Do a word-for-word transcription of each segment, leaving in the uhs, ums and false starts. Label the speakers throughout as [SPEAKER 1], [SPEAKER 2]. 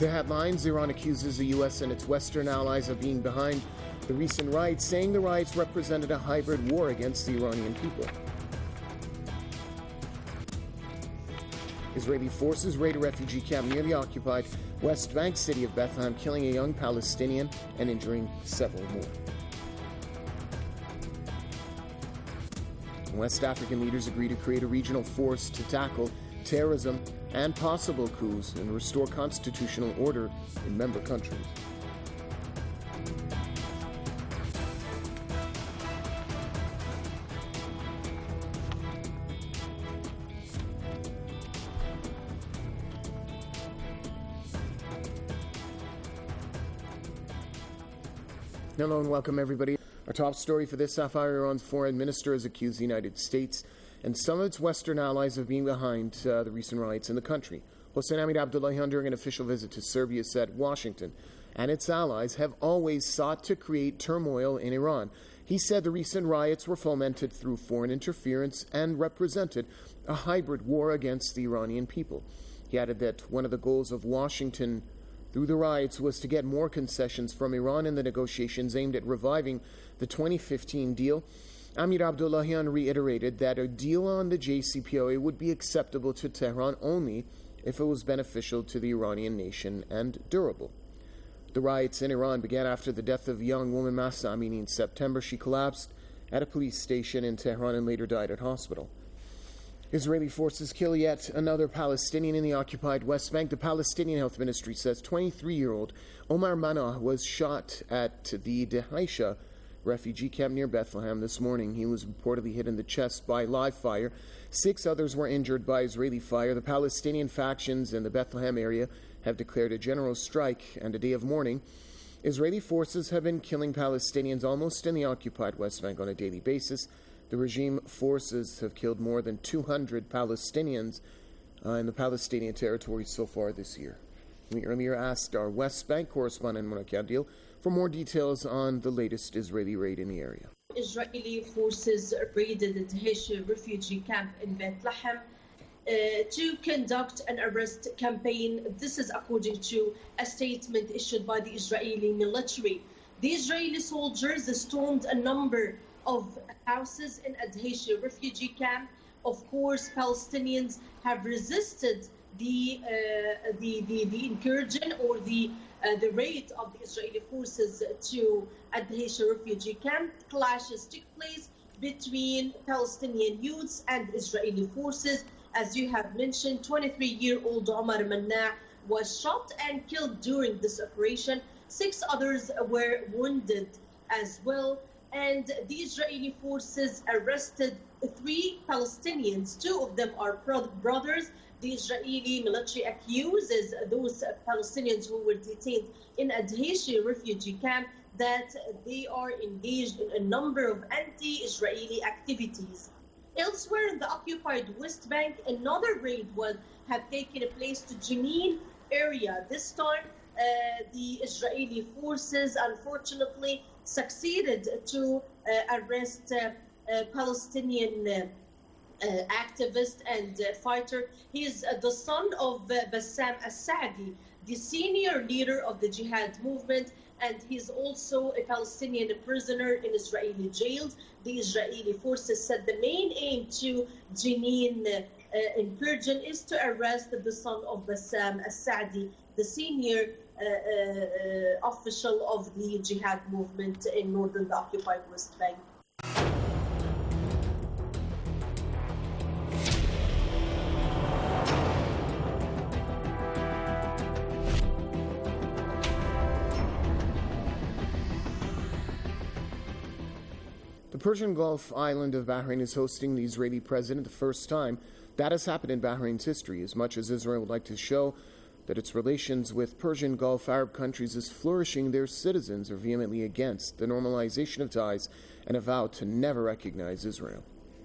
[SPEAKER 1] The headlines: Iran accuses the U S and its Western allies of being behind the recent riots, saying the riots represented a hybrid war against the Iranian people. Israeli forces raid a refugee camp near the occupied West Bank city of Bethlehem, killing a young Palestinian and injuring several more. West African leaders agree to create a regional force to tackle terrorism and possible coups and restore constitutional order in member countries. Hello and welcome, everybody. Our top story for this half hour: Iran's foreign minister has accused the United States and some of its Western allies of being behind uh, the recent riots in the country. Hossein Amir-Abdollahian, during an official visit to Serbia, said Washington and its allies have always sought to create turmoil in Iran. He said the recent riots were fomented through foreign interference and represented a hybrid war against the Iranian people. He added that one of the goals of Washington through the riots was to get more concessions from Iran in the negotiations aimed at reviving the twenty fifteen deal. Amir-Abdollahian reiterated that a deal on the J C P O A would be acceptable to Tehran only if it was beneficial to the Iranian nation and durable. The riots in Iran began after the death of young woman Mahsa Amini in September. She collapsed at a police station in Tehran and later died at hospital. Israeli forces kill yet another Palestinian in the occupied West Bank. The Palestinian Health Ministry says twenty-three-year-old Omar Manah was shot at the Dehaisha refugee camp near Bethlehem this morning. He was reportedly hit in the chest by live fire. Six others were injured by Israeli fire. The Palestinian factions in the Bethlehem area have declared a general strike and a day of mourning. Israeli forces have been killing Palestinians almost in the occupied West Bank on a daily basis. The regime forces have killed more than two hundred Palestinians uh, in the Palestinian territory so far this year. We earlier asked our West Bank correspondent, Mona Kadil, for more details on the latest Israeli raid in the area.
[SPEAKER 2] Israeli forces raided the Dehaisha refugee camp in Bethlehem uh, to conduct an arrest campaign. This is according to a statement issued by the Israeli military. The Israeli soldiers stormed a number of houses in a Dehaisha refugee camp. Of course, Palestinians have resisted the uh, the, the the incursion or the uh, the raid of the Israeli forces to a Dehaisha refugee camp. Clashes took place between Palestinian youths and Israeli forces. As you have mentioned, twenty-three-year-old Omar Manah was shot and killed during this operation. Six others were wounded as well. And the Israeli forces arrested three Palestinians. Two of them are brothers. The Israeli military accuses those Palestinians who were detained in a Dehaisha refugee camp that they are engaged in a number of anti-Israeli activities. Elsewhere in the occupied West Bank, another raid will have taken place to Jenin area. This time, uh, the Israeli forces, unfortunately, succeeded to uh, arrest uh, uh, Palestinian uh, uh, activist and uh, fighter. He is uh, the son of uh, Bassam As-Saadi, the senior leader of the jihad movement, and he's also a Palestinian prisoner in Israeli jails. The Israeli forces said the main aim to Jenin uh, uh, incursion is to arrest the son of Bassam As-Saadi, the senior Uh, uh, uh, official of the jihad movement in northern the occupied West Bank.
[SPEAKER 1] The Persian Gulf island of Bahrain is hosting the Israeli president, the first time that has happened in Bahrain's history. As much as Israel would like to show that its relations with Persian Gulf Arab countries is flourishing, their citizens are vehemently against the normalization of ties and have vowed to never recognize Israel.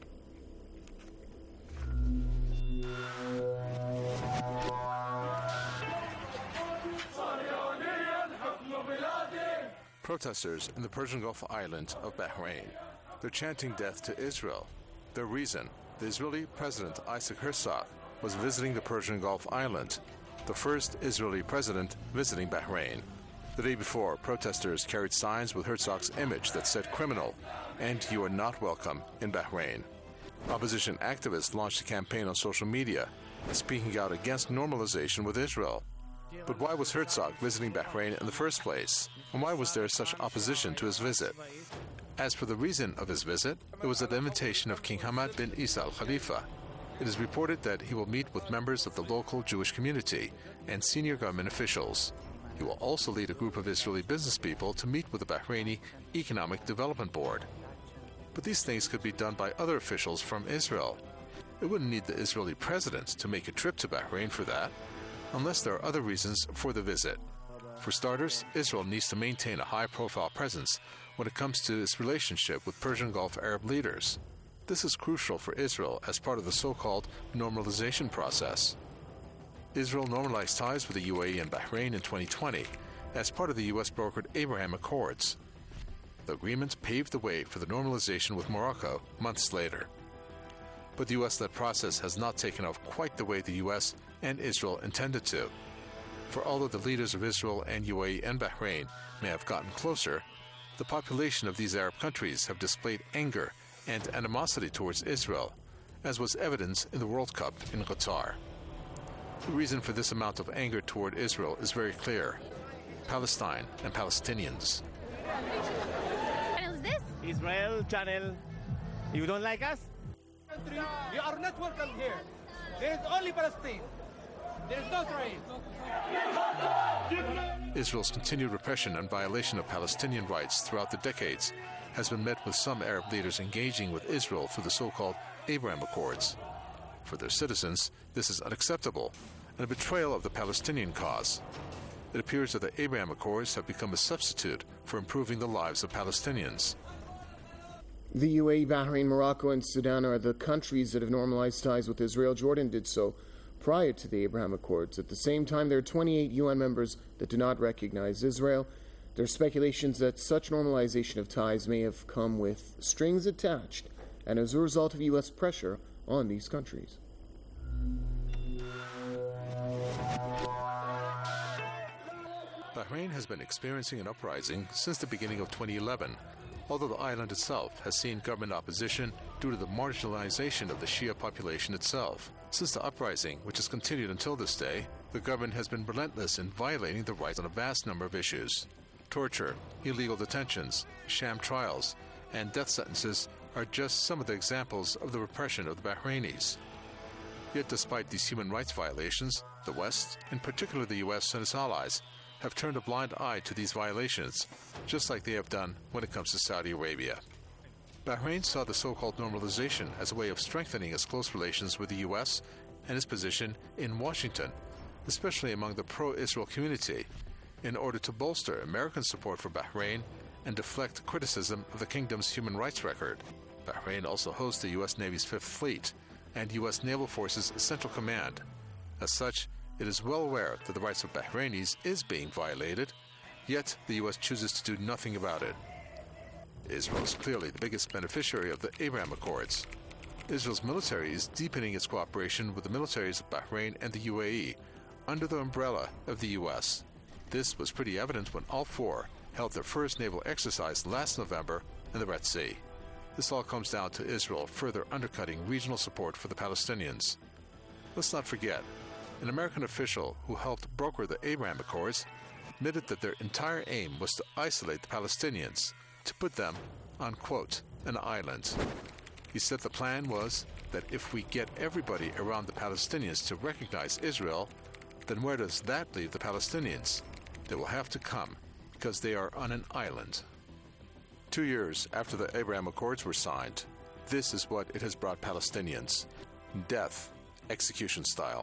[SPEAKER 3] Protesters in the Persian Gulf island of Bahrain. They're chanting death to Israel. Their reason, the Israeli President Isaac Herzog was visiting the Persian Gulf island. the first Israeli president visiting Bahrain. The day before, protesters carried signs with Herzog's image that said criminal and you are not welcome in Bahrain. Opposition activists launched a campaign on social media, speaking out against normalization with Israel. But why was Herzog visiting Bahrain in the first place? And why was there such opposition to his visit? As for the reason of his visit, it was at the invitation of King Hamad bin Isa al Khalifa. It is reported that he will meet with members of the local Jewish community and senior government officials. He will also lead a group of Israeli business people to meet with the Bahraini Economic Development Board. But these things could be done by other officials from Israel. It wouldn't need the Israeli president to make a trip to Bahrain for that, unless there are other reasons for the visit. For starters, Israel needs to maintain a high-profile presence when it comes to its relationship with Persian Gulf Arab leaders. This is crucial for Israel as part of the so-called normalization process. Israel normalized ties with the U A E and Bahrain in twenty twenty as part of the U S-brokered Abraham Accords. The agreement paved the way for the normalization with Morocco months later. But the U S-led process has not taken off quite the way the U S and Israel intended to. For although the leaders of Israel and U A E and Bahrain may have gotten closer, the population of these Arab countries have displayed anger and animosity towards Israel, as was evident in the World Cup in Qatar. The reason for this amount of anger toward Israel is very clear: Palestine and Palestinians.
[SPEAKER 4] Is this Israel channel? You don't like us?
[SPEAKER 5] You are not welcome here. There is only Palestine. There is no Israel.
[SPEAKER 3] Israel's continued repression and violation of Palestinian rights throughout the decades has been met with some Arab leaders engaging with Israel through the so-called Abraham Accords. For their citizens, this is unacceptable and a betrayal of the Palestinian cause. It appears that the Abraham Accords have become a substitute for improving the lives of Palestinians.
[SPEAKER 1] The U A E, Bahrain, Morocco, and Sudan are the countries that have normalized ties with Israel. Jordan did so prior to the Abraham Accords. At the same time, there are twenty-eight U N members that do not recognize Israel. There are speculations that such normalization of ties may have come with strings attached and as a result of U S pressure on these countries.
[SPEAKER 3] Bahrain has been experiencing an uprising since the beginning of twenty eleven, although the island itself has seen government opposition due to the marginalization of the Shia population itself. Since the uprising, which has continued until this day, the government has been relentless in violating the rights on a vast number of issues. Torture, illegal detentions, sham trials, and death sentences are just some of the examples of the repression of the Bahrainis. Yet despite these human rights violations, the West, in particular the U S and its allies, have turned a blind eye to these violations, just like they have done when it comes to Saudi Arabia. Bahrain saw the so-called normalization as a way of strengthening its close relations with the U S and its position in Washington, especially among the pro-Israel community, in order to bolster American support for Bahrain and deflect criticism of the kingdom's human rights record. Bahrain also hosts the U S Navy's Fifth Fleet and U S Naval Forces Central Command. As such, it is well aware that the rights of Bahrainis is being violated, yet the U S chooses to do nothing about it. Israel is clearly the biggest beneficiary of the Abraham Accords. Israel's military is deepening its cooperation with the militaries of Bahrain and the U A E under the umbrella of the U S. This was pretty evident when all four held their first naval exercise last November in the Red Sea. This all comes down to Israel further undercutting regional support for the Palestinians. Let's not forget, an American official who helped broker the Abraham Accords admitted that their entire aim was to isolate the Palestinians, to put them on, quote, an island. He said the plan was that if we get everybody around the Palestinians to recognize Israel, then where does that leave the Palestinians? They will have to come because they are on an island. Two years after the Abraham Accords were signed, this is what it has brought Palestinians: death, execution style.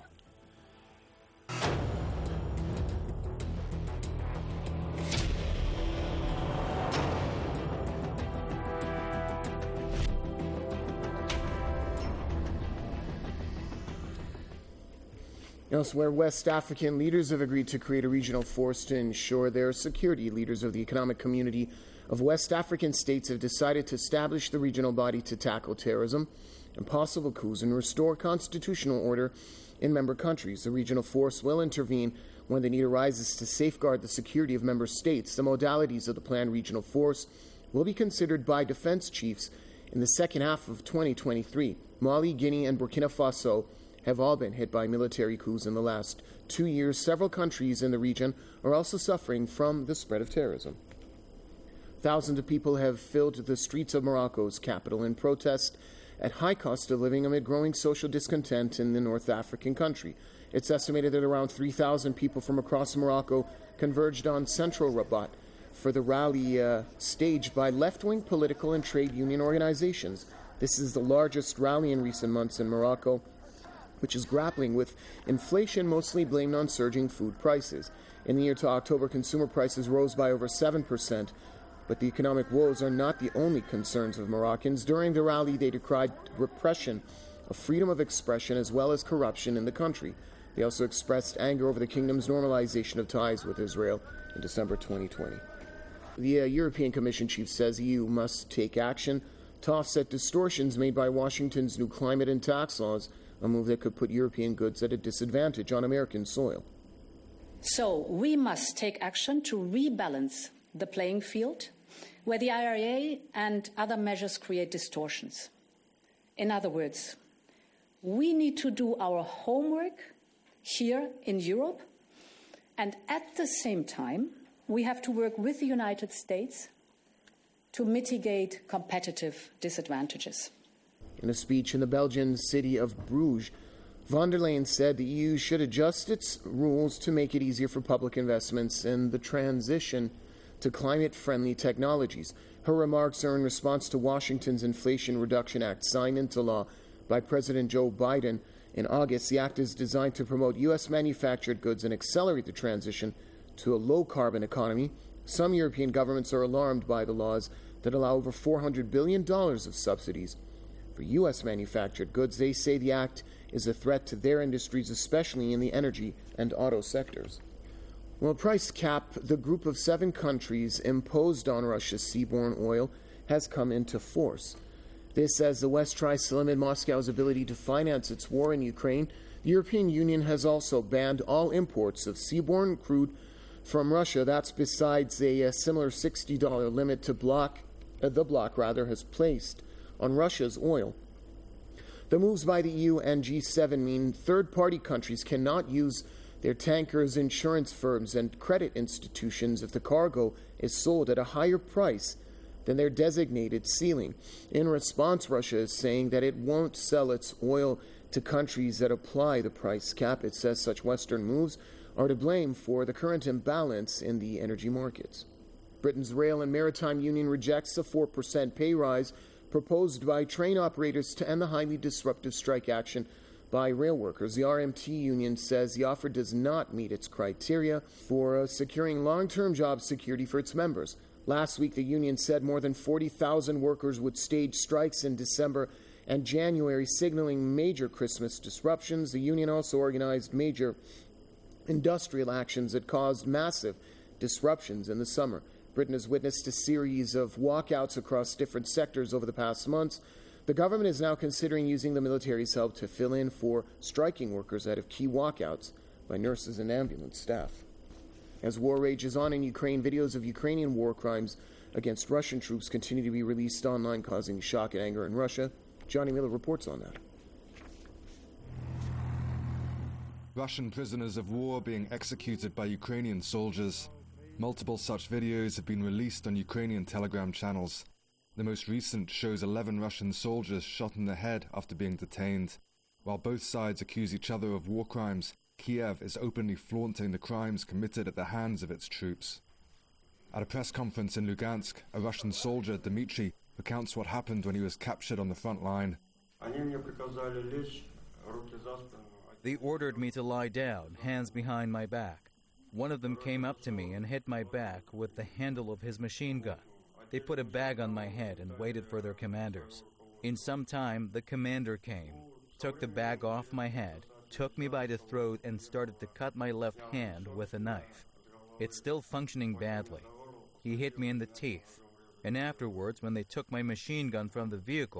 [SPEAKER 1] Elsewhere, West African leaders have agreed to create a regional force to ensure their security. Leaders of the Economic Community of West African States have decided to establish the regional body to tackle terrorism. and possible coups and restore constitutional order in member countries. The regional force will intervene when the need arises to safeguard the security of member states. The modalities of the planned regional force will be considered by defense chiefs in the second half of twenty twenty-three. Mali, Guinea, and Burkina Faso have all been hit by military coups in the last two years. Several countries in the region are also suffering from the spread of terrorism. Thousands of people have filled the streets of Morocco's capital in protest at high cost of living amid growing social discontent in the North African country. It's estimated that around three thousand people from across Morocco converged on central Rabat for the rally uh, staged by left-wing political and trade union organizations. This is the largest rally in recent months in Morocco, which is grappling with inflation mostly blamed on surging food prices. In the year to October, consumer prices rose by over seven percent, but the economic woes are not the only concerns of Moroccans. During the rally, they decried repression of freedom of expression as well as corruption in the country. They also expressed anger over the kingdom's normalization of ties with Israel in December twenty twenty. The uh, European Commission chief says the E U must take action to offset distortions made by Washington's new climate and tax laws, a move that could put European goods at a disadvantage on American soil.
[SPEAKER 6] So we must take action to rebalance the playing field where the I R A and other measures create distortions. In other words, we need to do our homework here in Europe, and at the same time, we have to work with the United States to mitigate competitive disadvantages.
[SPEAKER 1] In a speech in the Belgian city of Bruges, von der Leyen said the E U should adjust its rules to make it easier for public investments in the transition to climate-friendly technologies. Her remarks are in response to Washington's Inflation Reduction Act, signed into law by President Joe Biden in August. The act is designed to promote U S manufactured goods and accelerate the transition to a low-carbon economy. Some European governments are alarmed by the laws that allow over four hundred billion dollars of subsidies for U S manufactured goods. They say the act is a threat to their industries, especially in the energy and auto sectors. Well, a price cap the group of seven countries imposed on Russia's seaborne oil has come into force. This as the West tries to limit Moscow's ability to finance its war in Ukraine. The European Union has also banned all imports of seaborne crude from Russia. That's besides a, a similar sixty dollars limit to block, uh, the bloc rather has placed on Russia's oil. The moves by the E U and G seven mean third-party countries cannot use their tankers, insurance firms, and credit institutions if the cargo is sold at a higher price than their designated ceiling. In response, Russia is saying that it won't sell its oil to countries that apply the price cap. It says such Western moves are to blame for the current imbalance in the energy markets. Britain's Rail and Maritime Union rejects the four percent pay rise proposed by train operators to end the highly disruptive strike action by rail workers. The R M T union says the offer does not meet its criteria for uh, securing long-term job security for its members. Last week, the union said more than forty thousand workers would stage strikes in December and January, signaling major Christmas disruptions. The union also organized major industrial actions that caused massive disruptions in the summer. Britain has witnessed a series of walkouts across different sectors over the past months. The government is now considering using the military's help to fill in for striking workers ahead of key walkouts by nurses and ambulance staff. As war rages on in Ukraine, videos of Ukrainian war crimes against Russian troops continue to be released online, causing shock and anger in Russia. Johnny Miller reports on that.
[SPEAKER 7] Russian prisoners of war being executed by Ukrainian soldiers. Multiple such videos have been released on Ukrainian Telegram channels. The most recent shows eleven Russian soldiers shot in the head after being detained. While both sides accuse each other of war crimes, Kiev is openly flaunting the crimes committed at the hands of its troops. At a press conference in Lugansk, a Russian soldier, Dmitry, recounts what happened when he was captured on the front line.
[SPEAKER 8] They ordered me to lie down, hands behind my back. One of them came up to me and hit my back with the handle of his machine gun. They put a bag on my head and waited for their commanders. In some time, the commander came, took the bag off my head, took me by the throat and started to cut my left hand with a knife. It's still functioning badly. He hit me in the teeth. And afterwards, when they took my machine gun from the vehicle,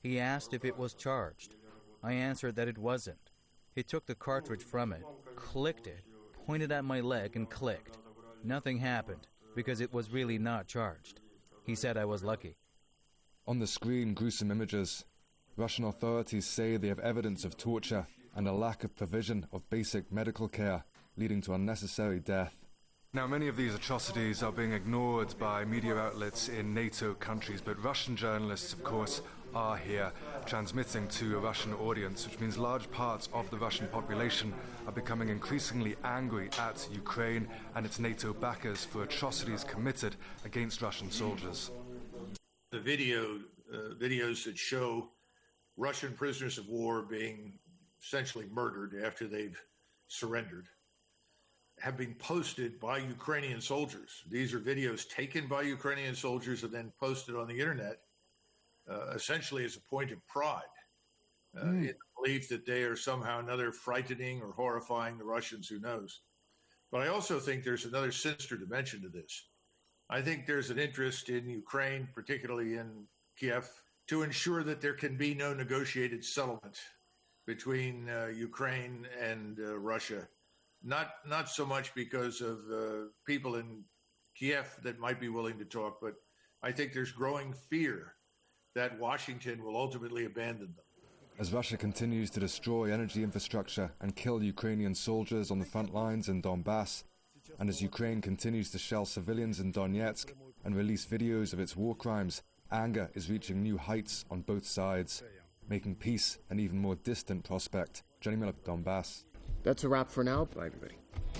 [SPEAKER 8] He asked if it was charged. I answered that it wasn't. He took the cartridge from it, clicked it, pointed at my leg and clicked. Nothing happened because it was really not charged. He said I was lucky.
[SPEAKER 7] On the screen, gruesome images. Russian authorities say they have evidence of torture and a lack of provision of basic medical care, leading to unnecessary death. Now, many of these atrocities are being ignored by media outlets in NATO countries, but Russian journalists, of course, are here transmitting to a Russian audience, which means large parts of the Russian population are becoming increasingly angry at Ukraine and its NATO backers for atrocities committed against Russian soldiers.
[SPEAKER 9] The video, uh, videos that show Russian prisoners of war being essentially murdered after they've surrendered have been posted by Ukrainian soldiers. These are videos taken by Ukrainian soldiers and then posted on the internet, uh, essentially as a point of pride, uh, mm. in the belief that they are somehow another frightening or horrifying the Russians, who knows. But I also think there's another sinister dimension to this. I think there's an interest in Ukraine, particularly in Kiev, to ensure that there can be no negotiated settlement between uh, Ukraine and uh, Russia. Not not so much because of uh, people in Kiev that might be willing to talk, but I think there's growing fear that Washington will ultimately abandon them.
[SPEAKER 7] As Russia continues to destroy energy infrastructure and kill Ukrainian soldiers on the front lines in Donbass, and as Ukraine continues to shell civilians in Donetsk and release videos of its war crimes, anger is reaching new heights on both sides, making peace an even more distant prospect. Johnny Miller, Donbass.
[SPEAKER 1] That's a wrap for now. Bye, everybody.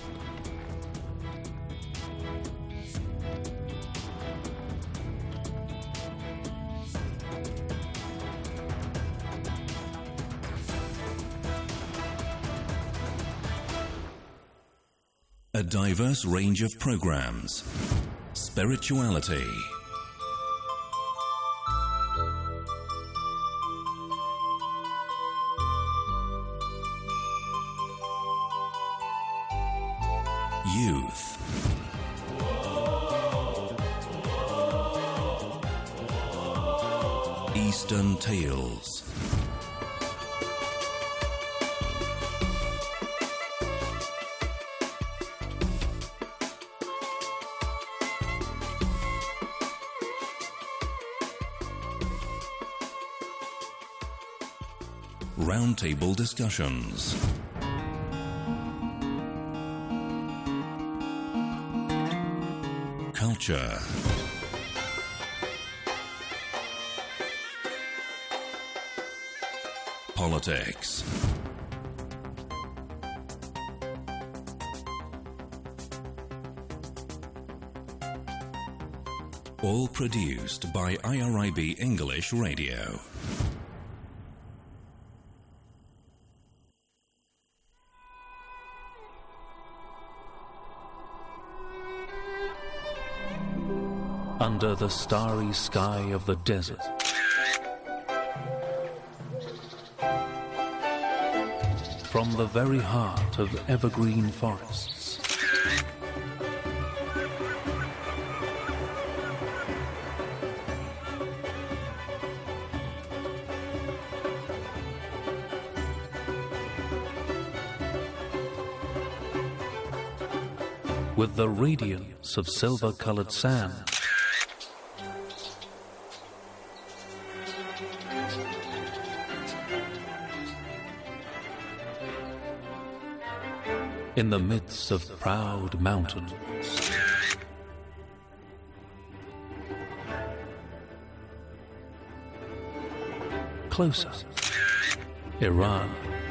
[SPEAKER 10] A diverse range of programs. Spirituality. Youth. Eastern Tales. Roundtable discussions. Culture. Politics. All produced by I R I B English Radio.
[SPEAKER 11] Under the starry sky of the desert, from the very heart of evergreen forests, with the radiance of silver-colored sand, in the midst of proud mountains, closer, Iran.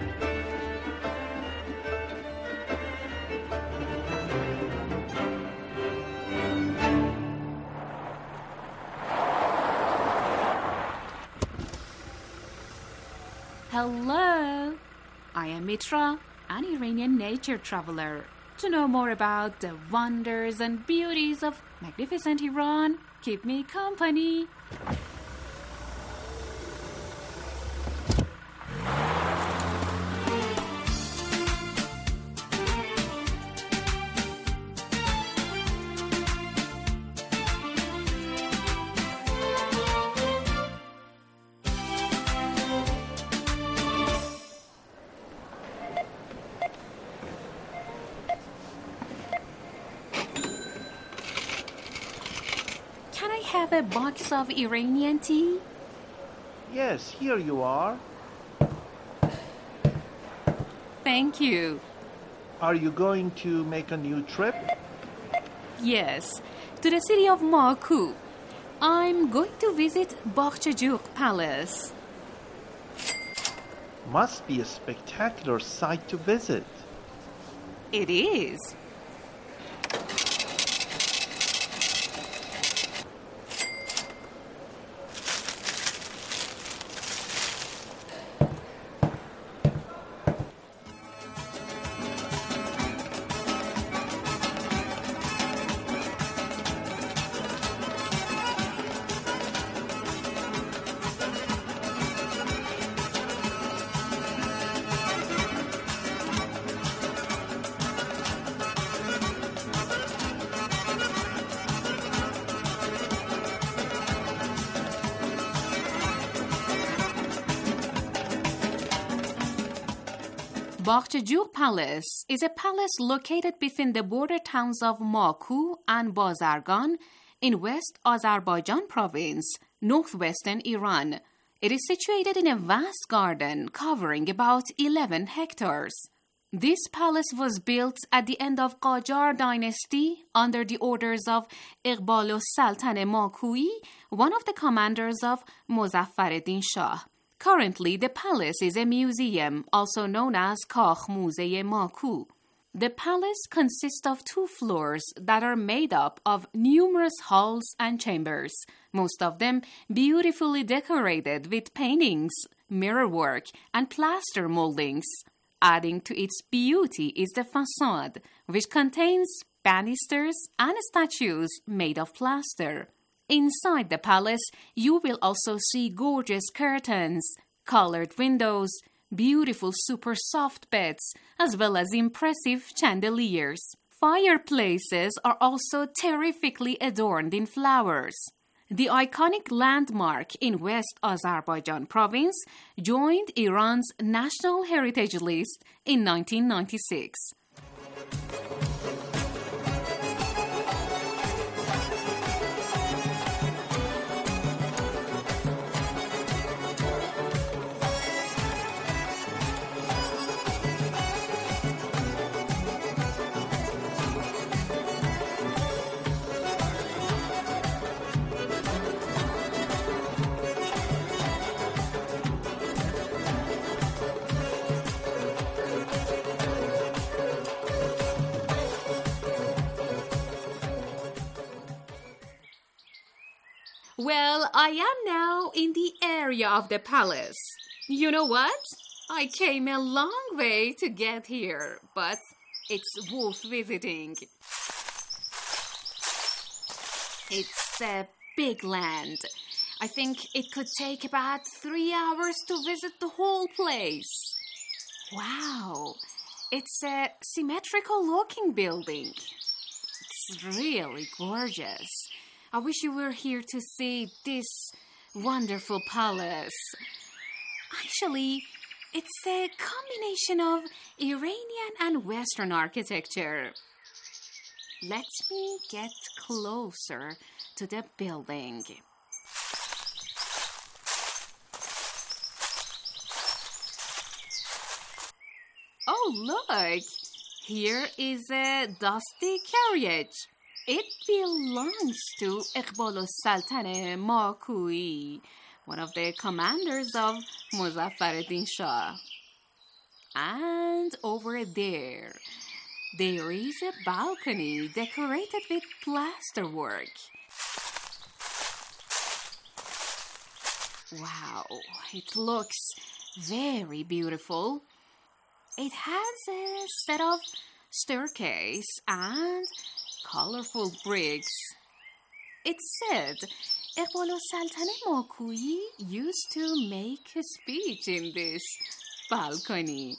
[SPEAKER 12] Hello, I am Mitra, an Iranian nature traveler. To know more about the wonders and beauties of magnificent Iran, keep me company. have a box of Iranian tea?
[SPEAKER 13] Yes, here you are.
[SPEAKER 12] Thank you.
[SPEAKER 13] Are you going to make a new trip?
[SPEAKER 12] Yes, to the city of Maku. I'm going to visit Bakhchajuk Palace.
[SPEAKER 13] Must be a spectacular sight to visit.
[SPEAKER 12] It is. Bakhchajuk Palace is a palace located between the border towns of Maku and Bazargan in West Azerbaijan province, northwestern Iran. It is situated in a vast garden covering about eleven hectares. This palace was built at the end of Qajar dynasty under the orders of Iqbal Sultan Makui, one of the commanders of Muzaffareddin Shah. Currently, the palace is a museum, also known as Kakh Muze Maku. The palace consists of two floors that are made up of numerous halls and chambers, most of them beautifully decorated with paintings, mirrorwork, and plaster moldings. Adding to its beauty is the facade, which contains banisters and statues made of plaster. Inside the palace, you will also see gorgeous curtains, colored windows, beautiful super soft beds, as well as impressive chandeliers. Fireplaces are also terrifically adorned in flowers. The iconic landmark in West Azerbaijan province joined Iran's National Heritage List in nineteen ninety-six. Well, I am now in the area of the palace. You know what? I came a long way to get here, but it's worth visiting. It's a big land. I think it could take about three hours to visit the whole place. Wow, it's a symmetrical looking building. It's really gorgeous. I wish you were here to see this wonderful palace. Actually, it's a combination of Iranian and Western architecture. Let me get closer to the building. Oh, look! Here is a dusty carriage. It belongs to Iqbal Sultan Makui, one of the commanders of Muzaffareddin Shah. And over there, there is a balcony decorated with plasterwork. Wow, it looks very beautiful. It has a set of staircase and colorful bricks. It's said Iqbal Sultan Makui used to make a speech in this balcony.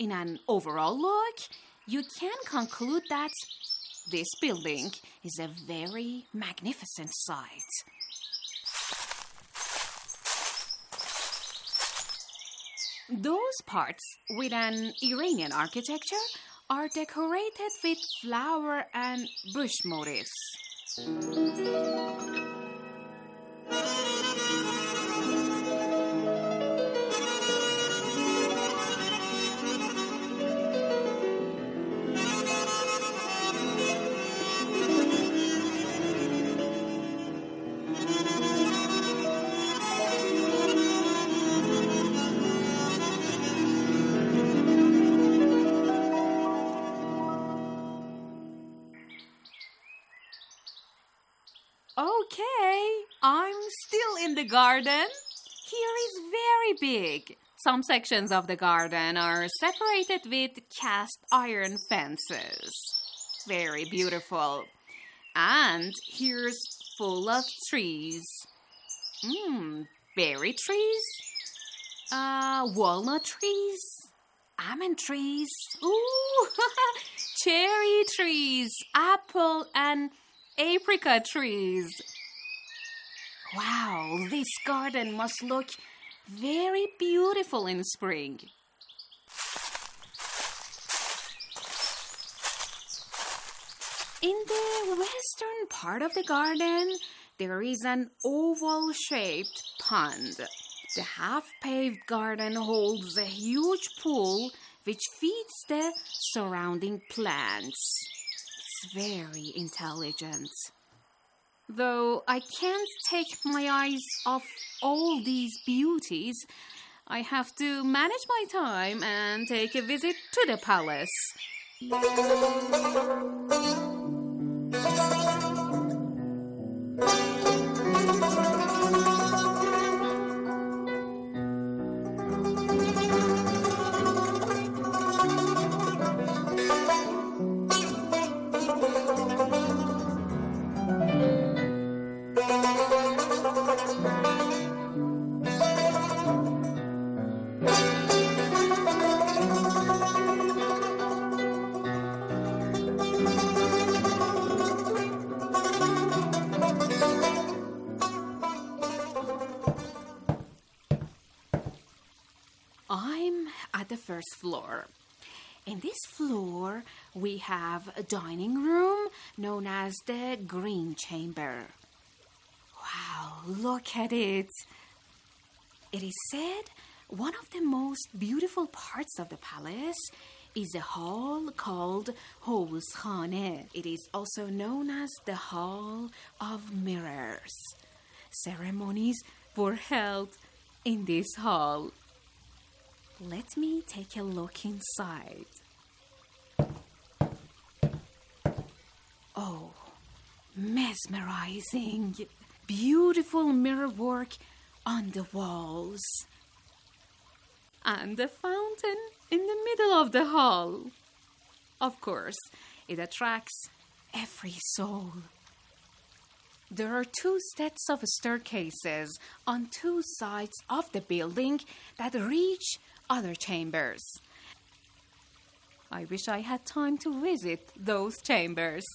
[SPEAKER 12] in an overall look, you can conclude that this building is a very magnificent sight. Those parts with an Iranian architecture are decorated with flower and bush motifs. Okay, I'm still in the garden. Here is very big. Some sections of the garden are separated with cast iron fences. Very beautiful. And here's full of trees. Mmm, berry trees? Uh, walnut trees? Almond trees? Ooh, cherry trees, apple and apricot trees. Wow, this garden must look very beautiful in spring. In the western part of the garden, there is an oval-shaped pond. The half-paved garden holds a huge pool which feeds the surrounding plants. It's very intelligent. Though I can't take my eyes off all these beauties, I have to manage my time and take a visit to the palace. I'm at the first floor. In this floor, we have a dining room known as the Green Chamber. Wow, look at it. It is said one of the most beautiful parts of the palace is a hall called Hovuzkhane. It is also known as the Hall of Mirrors. Ceremonies were held in this hall. Let me take a look inside. Oh, mesmerizing. Beautiful mirror work on the walls. And a fountain in the middle of the hall. Of course, it attracts every soul. There are two sets of staircases on two sides of the building that reach other chambers. I wish I had time to visit those chambers.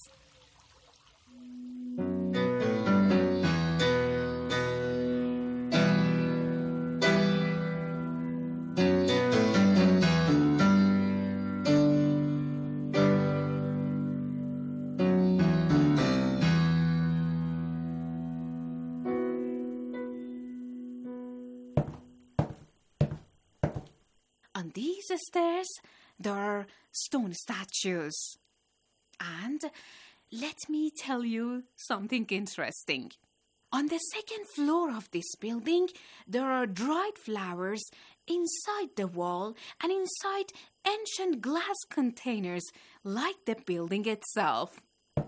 [SPEAKER 12] On these stairs, there are stone statues. And let me tell you something interesting. On the second floor of this building, there are dried flowers inside the wall and inside ancient glass containers like the building itself.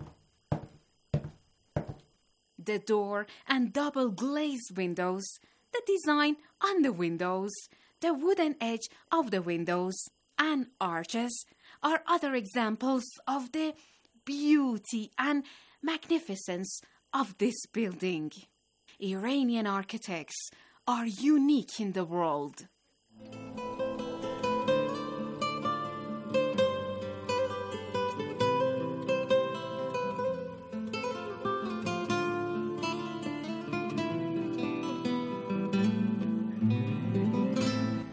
[SPEAKER 12] The door and double glazed windows, the design on the windows, the wooden edge of the windows and arches are other examples of the beauty and magnificence of this building. Iranian architects are unique in the world.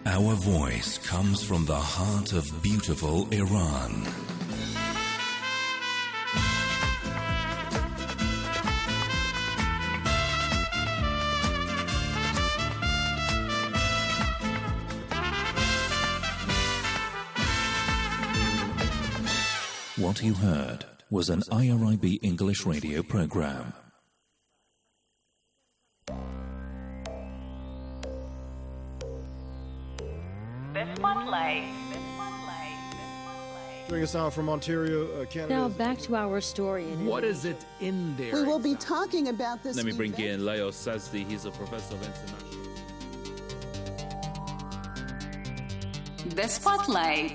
[SPEAKER 10] Our voice comes from the heart of beautiful Iran. What you heard was an I R I B English radio program.
[SPEAKER 14] The Spotlight.
[SPEAKER 15] Joining us now from Ontario, uh, Canada.
[SPEAKER 16] Now back to our story. In
[SPEAKER 17] what is it in there?
[SPEAKER 18] We will be talking about this.
[SPEAKER 17] Let me bring
[SPEAKER 18] event.
[SPEAKER 17] in Leo Sazdi. He's a professor of international.
[SPEAKER 12] The Spotlight.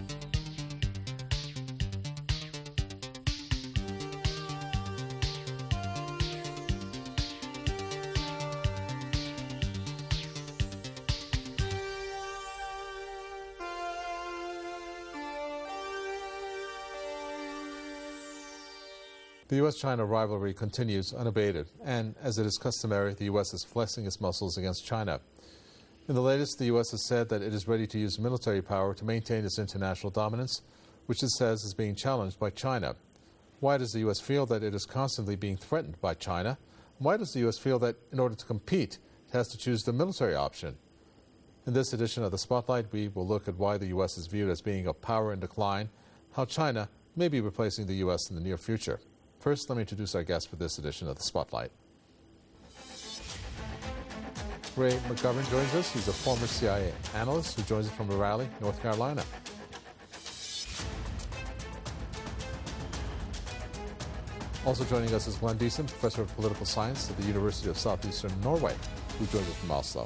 [SPEAKER 3] The U S China rivalry continues unabated, and as it is customary, the U S is flexing its muscles against China. In the latest, the U S has said that it is ready to use military power to maintain its international dominance, which it says is being challenged by China. Why does the U S feel that it is constantly being threatened by China? Why does the U S feel that in order to compete, it has to choose the military option? In this edition of The Spotlight, we will look at why the U S is viewed as being a power in decline, how China may be replacing the U S in the near future. First, let me introduce our guest for this edition of The Spotlight. Ray McGovern joins us. He's a former C I A analyst who joins us from Raleigh, North Carolina. Also joining us is Glenn Deason, professor of political science at the University of Southeastern Norway, who joins us from Oslo.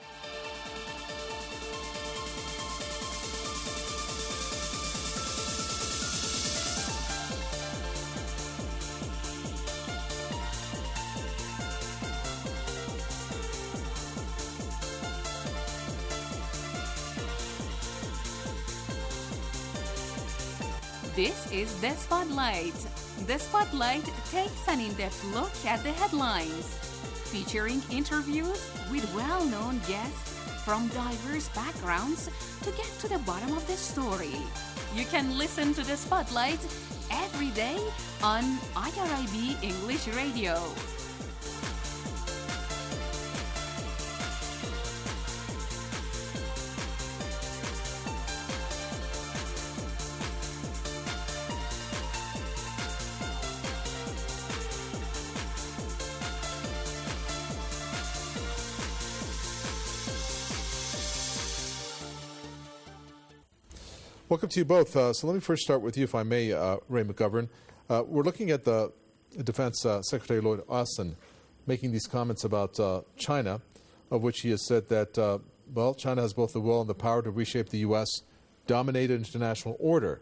[SPEAKER 12] This is The Spotlight. The Spotlight takes an in-depth look at the headlines, featuring interviews with well-known guests from diverse backgrounds to get to the bottom of the story. You can listen to The Spotlight every day on I R I B English Radio.
[SPEAKER 3] Welcome to you both. Uh, so let me first start with you, if I may, uh, Ray McGovern. Uh, we're looking at the Defense uh, Secretary Lloyd Austin making these comments about uh, China, of which he has said that, uh, well, China has both the will and the power to reshape the U S, dominate international order.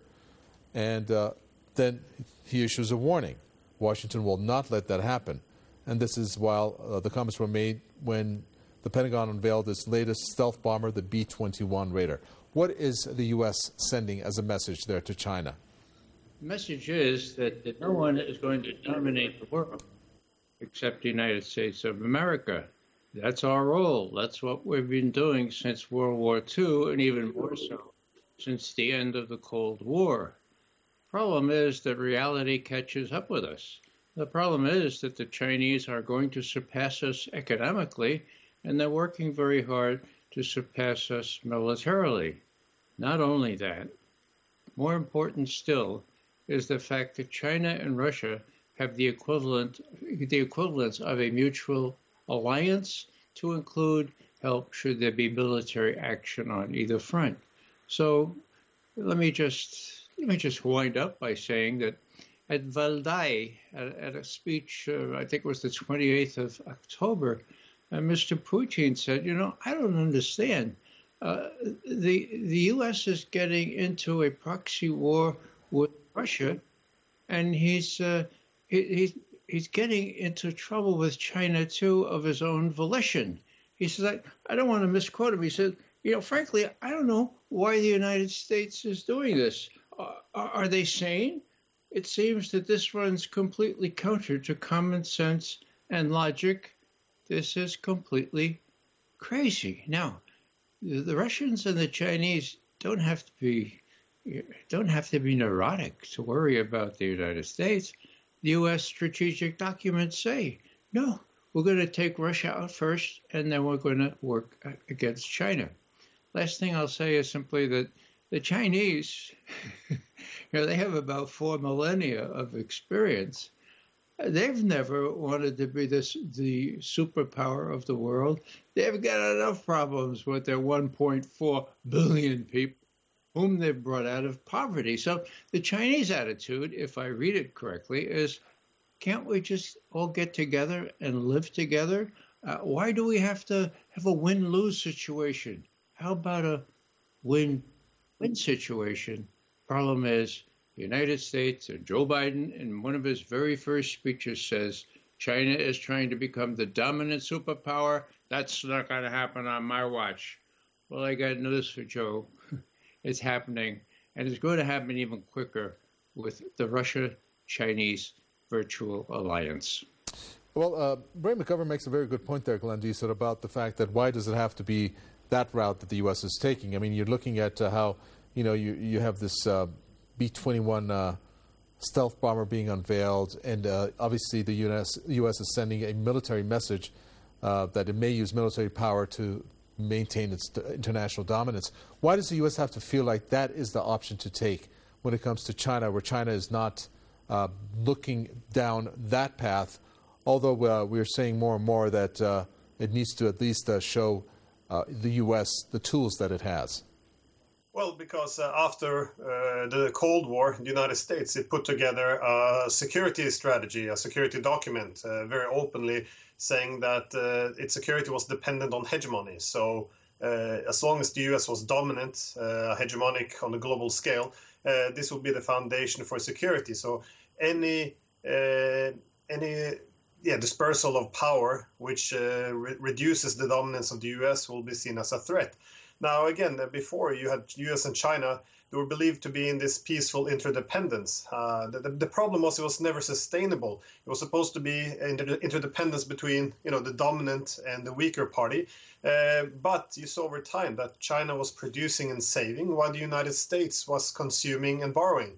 [SPEAKER 3] And uh, then he issues a warning. Washington will not let that happen. And this is while uh, the comments were made when the Pentagon unveiled its latest stealth bomber, the B twenty-one Raider. What is the U S sending as a message there to China?
[SPEAKER 19] The message is that, that no one is going to dominate the world except the United States of America. That's our role. That's what we've been doing since World War Two, and even more so since the end of the Cold War. Problem is that reality catches up with us. The problem is that the Chinese are going to surpass us economically, and they're working very hard to surpass us militarily. Not only that, more important still is the fact that China and Russia have the equivalent, the equivalence of a mutual alliance to include help should there be military action on either front. So let me just let me just wind up by saying that at Valdai, at, at a speech, uh, I think it was the twenty-eighth of October, uh, Mister Putin said, you know, I don't understand. Uh, the the U S is getting into a proxy war with Russia, and he's uh, he, he's he's getting into trouble with China too of his own volition. He says, I, I don't want to misquote him. He said, you know, frankly, I don't know why the United States is doing this. Uh, are, are they sane? It seems that this runs completely counter to common sense and logic. This is completely crazy. Now, the Russians and the Chinese don't have to be don't have to be neurotic to worry about the United States. The U S strategic documents say, no, we're going to take Russia out first, and then we're going to work against China. Last thing I'll say is simply that the Chinese, you know, they have about four millennia of experience. They've never wanted to be this, the superpower of the world. They've got enough problems with their one point four billion people whom they've brought out of poverty. So the Chinese attitude, if I read it correctly, is, can't we just all get together and live together? Uh, why do we have to have a win-lose situation? How about a win-win situation? Problem is, the United States, and Joe Biden, in one of his very first speeches, says China is trying to become the dominant superpower. That's not going to happen on my watch. Well, I got news for Joe. It's happening, and it's going to happen even quicker with the Russia-Chinese virtual alliance.
[SPEAKER 18] Well, uh, Ray McGovern makes a very good point there, Glenn Diesel, about the fact that why does it have to be that route that the U S is taking? I mean, you're looking at uh, how, you know, you, you have this uh, B twenty-one uh, stealth bomber being unveiled, and uh, obviously the U S U S is sending a military message uh, that it may use military power to maintain its international dominance. Why does the U S have to feel like that is the option to take when it comes to China, where China is not uh, looking down that path, although uh, we're saying more and more that uh, it needs to at least uh, show uh, the U S the tools that it has?
[SPEAKER 20] Well, because uh, after uh, the Cold War, the United States, it put together a security strategy, a security document, uh, very openly saying that uh, its security was dependent on hegemony. So uh, as long as the U S was dominant, uh, hegemonic on the global scale, uh, this would be the foundation for security. So any uh, any yeah, dispersal of power which uh, re- reduces the dominance of the U S will be seen as a threat. Now, again, before you had U S and China, they were believed to be in this peaceful interdependence. Uh, the, the, the problem was it was never sustainable. It was supposed to be inter- interdependence between, you know, the dominant and the weaker party. Uh, but you saw over time that China was producing and saving while the United States was consuming and borrowing.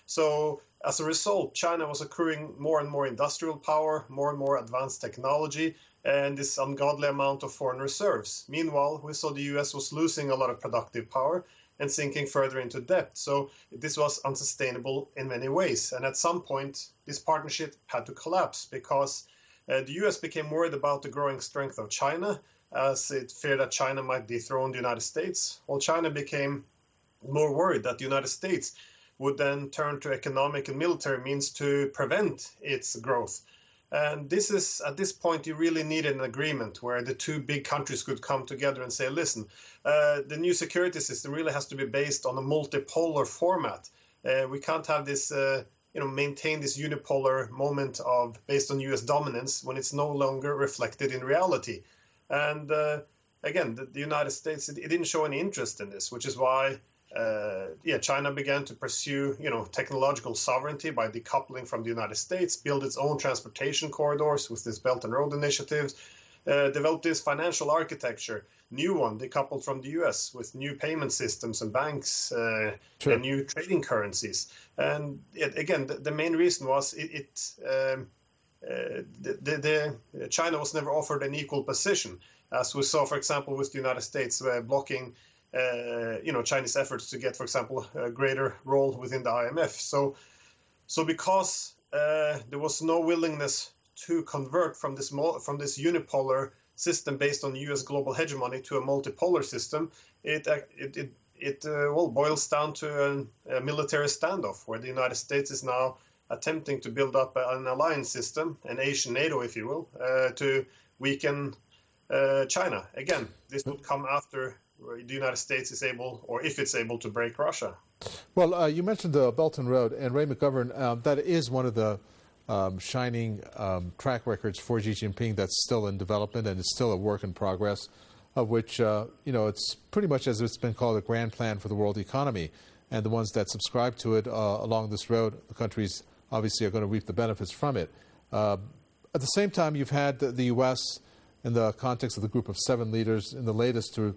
[SPEAKER 20] So as a result, China was accruing more and more industrial power, more and more advanced technology, and this ungodly amount of foreign reserves. Meanwhile, we saw the U S was losing a lot of productive power and sinking further into debt. So this was unsustainable in many ways. And at some point, this partnership had to collapse because uh, the U S became worried about the growing strength of China, as it feared that China might dethrone the United States, while China became more worried that the United States would then turn to economic and military means to prevent its growth. And this is, at this point, you really needed an agreement where the two big countries could come together and say, listen, uh, the new security system really has to be based on a multipolar format. Uh, we can't have this, uh, you know, maintain this unipolar moment of based on U S dominance when it's no longer reflected in reality. And uh, again, the, the United States, it, it didn't show any interest in this, which is why Uh, yeah, China began to pursue, you know, technological sovereignty by decoupling from the United States, build its own transportation corridors with this Belt and Road initiatives, uh, developed this financial architecture, new one decoupled from the U S with new payment systems and banks uh, sure. and new trading currencies. And it, again, the, the main reason was it, it um, uh, the, the, the China was never offered an equal position, as we saw, for example, with the United States uh, blocking Uh, you know, Chinese efforts to get, for example, a greater role within the I M F. So, so because uh, there was no willingness to convert from this mo- from this unipolar system based on U S global hegemony to a multipolar system, it it it, it uh, well boils down to an, a military standoff where the United States is now attempting to build up an alliance system, an Asian NATO, if you will, uh, to weaken uh, China. Again, this would come after the United States is able, or if it's able, to break Russia.
[SPEAKER 18] Well, uh, you mentioned the Belt and Road, and Ray McGovern, um, that is one of the um, shining um, track records for Xi Jinping that's still in development and it's still a work in progress, of which, uh, you know, it's pretty much as it's been called a grand plan for the world economy. And the ones that subscribe to it uh, along this road, the countries obviously are going to reap the benefits from it. Uh, at the same time, you've had the, the U S in the context of the group of seven leaders in the latest to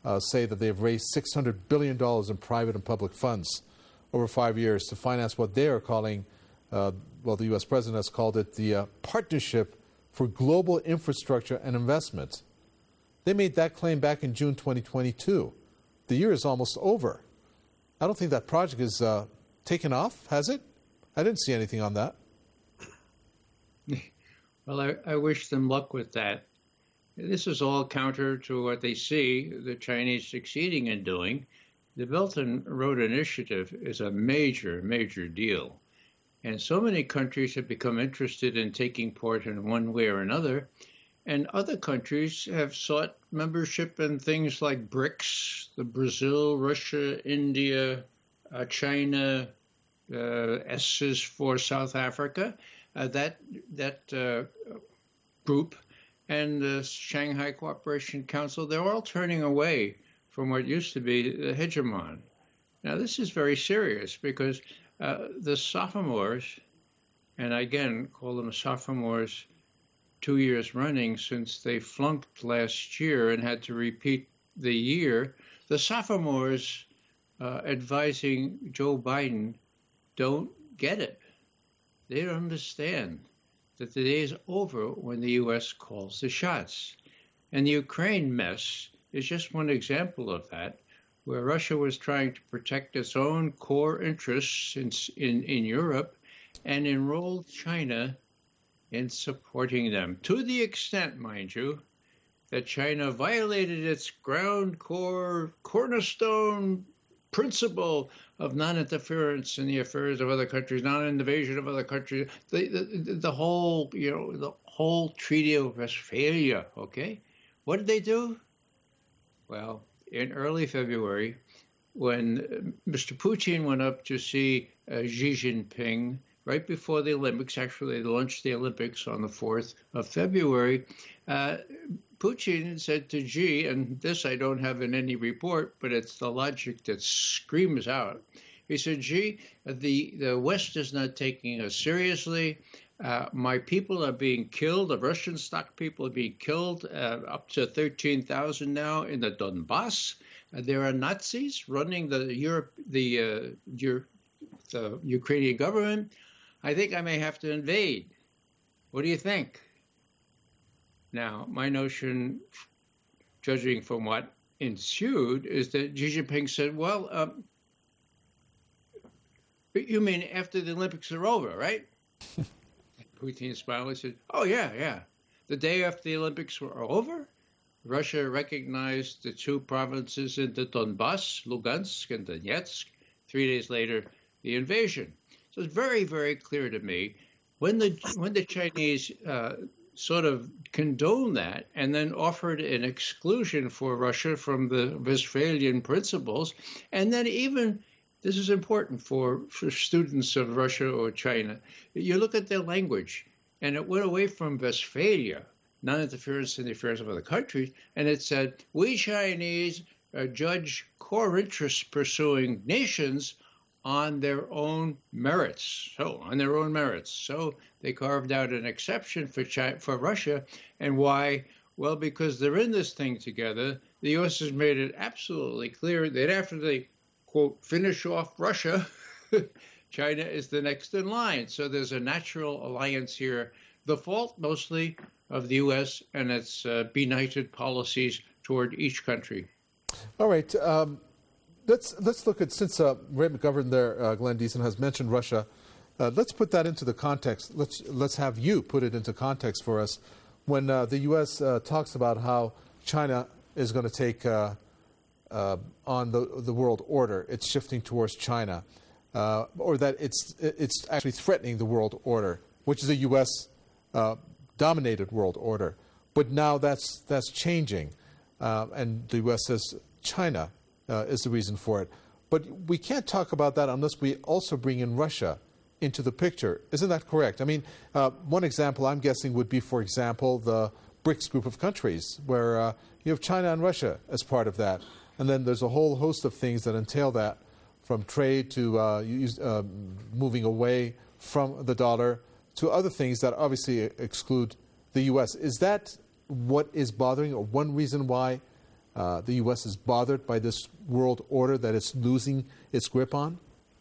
[SPEAKER 18] uh, say that they have raised six hundred billion dollars in private and public funds over five years to finance what they are calling, uh, well, the U S president has called it the uh, Partnership for Global Infrastructure and Investment. They made that claim back in June twenty twenty-two. The year is almost over. I don't think that project is uh, taken off, has it? I didn't see anything on that.
[SPEAKER 19] Well, I, I wish them luck with that. This is all counter to what they see the Chinese succeeding in doing. The Belt and Road Initiative is a major, major deal. And so many countries have become interested in taking part in one way or another. And other countries have sought membership in things like BRICS, the Brazil, Russia, India, uh, China, uh, S is for South Africa, uh, that, that uh, group, and the Shanghai Cooperation Council. They're all turning away from what used to be the hegemon. Now, this is very serious because uh, the sophomores, and I again call them sophomores two years running since they flunked last year and had to repeat the year, the sophomores uh, advising Joe Biden don't get it. They don't understand that the day is over when the U S calls the shots. And the Ukraine mess is just one example of that, where Russia was trying to protect its own core interests in, in, in Europe and enrolled China in supporting them, to the extent, mind you, that China violated its ground core cornerstone principle of non-interference in the affairs of other countries, non-invasion of other countries, the, the, the whole, you know, the whole Treaty of Westphalia, okay? What did they do? Well, in early February, when Mister Putin went up to see uh, Xi Jinping, right before the Olympics, actually they launched the Olympics on the fourth of February, uh, Putin said to Xi, and this I don't have in any report, but it's the logic that screams out. He said, Xi, the, the West is not taking us seriously. Uh, my people are being killed. The Russian stock people are being killed, uh, up to thirteen thousand now in the Donbass. Uh, there are Nazis running the Europe, the, uh, Euro, the Ukrainian government. I think I may have to invade. What do you think? Now, my notion, judging from what ensued, is that Xi Jinping said, well, um, you mean after the Olympics are over, right? Putin smiled and said, oh, yeah, yeah. The day after the Olympics were over, Russia recognized the two provinces in the Donbass, Lugansk and Donetsk. Three days later, the invasion. So it's very, very clear to me when the when the Chinese uh, sort of condoned that and then offered an exclusion for Russia from the Westphalian principles, and then even, this is important for, for students of Russia or China, you look at their language, and it went away from Westphalia, non-interference in the affairs of other countries, and it said, we Chinese uh, judge core interests pursuing nations on their own merits. So, on their own merits. So they carved out an exception for China, for Russia. And why? Well, because they're in this thing together. The U S has made it absolutely clear that after they, quote, finish off Russia, China is the next in line. So there's a natural alliance here. The fault mostly of the U S and its uh, benighted policies toward each country.
[SPEAKER 18] All right. Um, let's let's look at, since uh, Ray McGovern there, uh, Glenn Deason, has mentioned Russia, uh, let's put that into the context. Let's let's have you put it into context for us. When uh, the U S uh, talks about how China is going to take uh, uh, on the the world order, it's shifting towards China, uh, or that it's it's actually threatening the world order, which is a U S uh, dominated world order. But now that's that's changing, uh, and the U S says China uh, is the reason for it. But we can't talk about that unless we also bring in Russia into the picture. Isn't that correct? I mean, uh, one example I'm guessing would be, for example, the BRICS group of countries, where uh, you have China and Russia as part of that. And then there's a whole host of things that entail that, from trade to uh, use, uh, moving away from the dollar to other things that obviously exclude the U S. Is that what is bothering, or one reason why uh, the U S is bothered by this world order that it's losing its grip on?